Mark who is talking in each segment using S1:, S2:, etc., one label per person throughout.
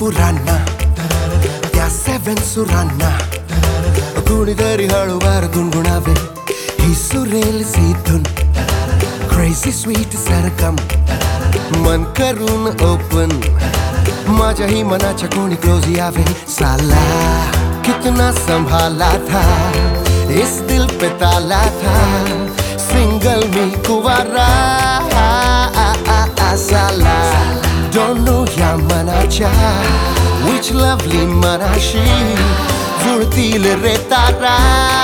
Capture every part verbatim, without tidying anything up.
S1: पुराणा त्या सेवन सुरांना कुणीतरी हळूवार गुणगुणावे ही सुरेल सी धून क्रेझी स्वीट सरगम मन करून ओपन माझ्याही मनाच्या कोणी क्लोज यावे साला कितना संभाला था इस दिल पे ताला था सिंगल मी कुवारा साला don't know या मनाच्या which lovely मनाशी जुळतील रे तारा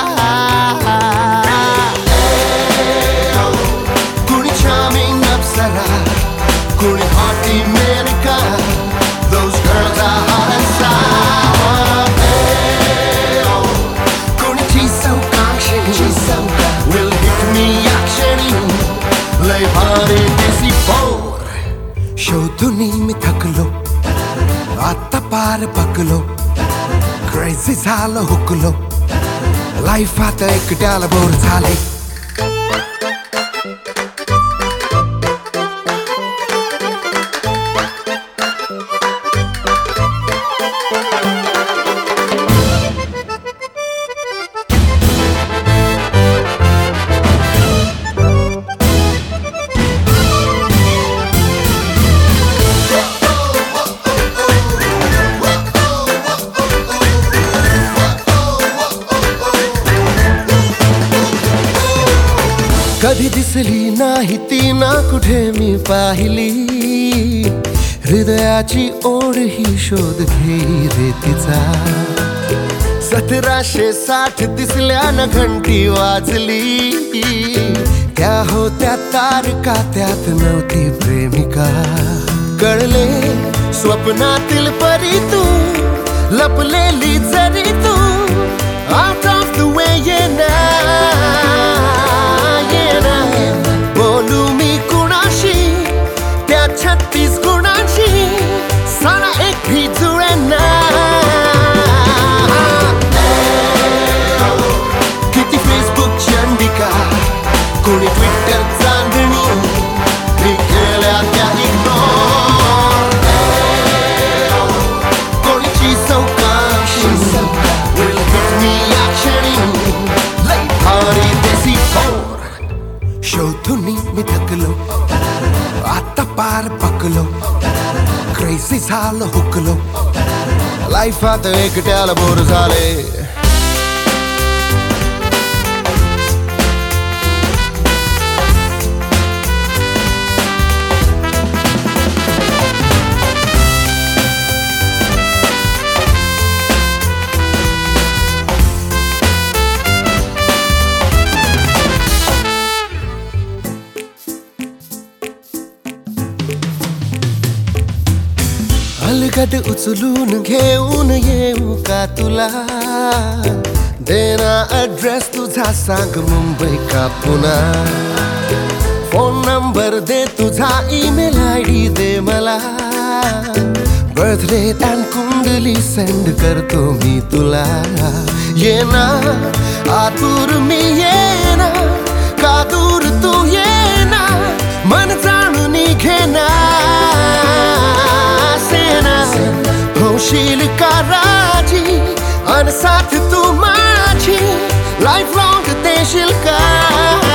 S1: कुणी charming अप्सरा कुणी haughty Maneka those girls are hot and sour कुणी चीसौकांक्षी will hit me अक्षणी लय भारी दिसी पोर शोधुनी मी थकलो आता पार पकलो क्रेझी झालो हुकलो लाईफ आता एकट्याला बोर झाले कधी दिसली नाही ती ना कुठे मी पाहिली हृदयाची ओढ ही शोध घेई रे तिचा सतराशे साठ दिसल्या न घंटी वाजली त्या होत्या तारका त्यात नव्हती प्रेमिका कळले स्वप्नातील परी तू लपलेली जरी तू out of the way ये ना बोलू मी कुणाशी त्या छत्तीस गुणांशी साला एक भी जुळेना किती फेसबुक चंडिका कोणी ट्विटर चांदणी मी केल्या त्या इग्नोर कोणीची चौकाशी will hit me अक्षणी लई भारी देसी पोर शोधुनी मी थकलो आता पार पकलो क्रेझी झालो हुकलो लाईफ आता एकट्याला बोर झाले अलगद उचलून घेऊन येऊ का तुला देना ऍड्रेस तुझा सांग मुंबई का पुणा फोन नंबर दे तुझा ईमेल आय डी दे मला बर्थ डेट अँड कुंडली सेंड करतो मी तुला ये ना आतुर मी ये ना का दूर तू ये ना मन जाणून घेना होशील का राजी अन साथ तू माझी लाईफ लॉंग देशील का